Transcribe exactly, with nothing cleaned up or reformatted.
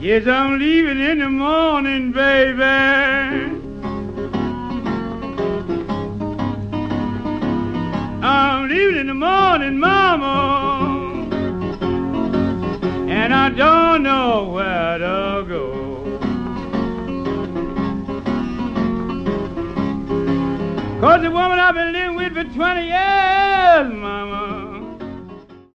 Yes, I'm leaving in the morning, baby. I'm leaving in the morning, mama, and I don't know where to go. 'Cause the woman I've been living with for twenty years, mama,